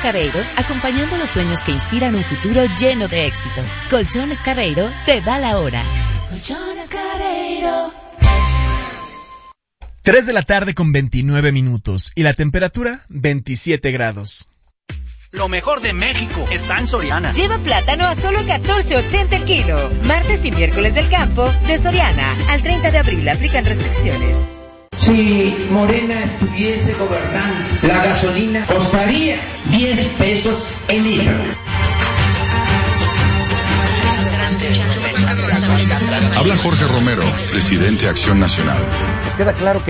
Carreiro, acompañando los sueños que inspiran un futuro lleno de éxito. Colchones Carreiro te da la hora. Colchones Carreiro. 3 de la tarde con 29 minutos y la temperatura 27 grados. Lo mejor de México está en Soriana. Lleva plátano a solo $14.80 el kilo. Martes y miércoles del campo de Soriana. Al 30 de abril aplican restricciones. Si Morena estuviese gobernando, la gasolina costaría 10 pesos el litro. Habla Jorge Romero, presidente de Acción Nacional. Nos queda claro que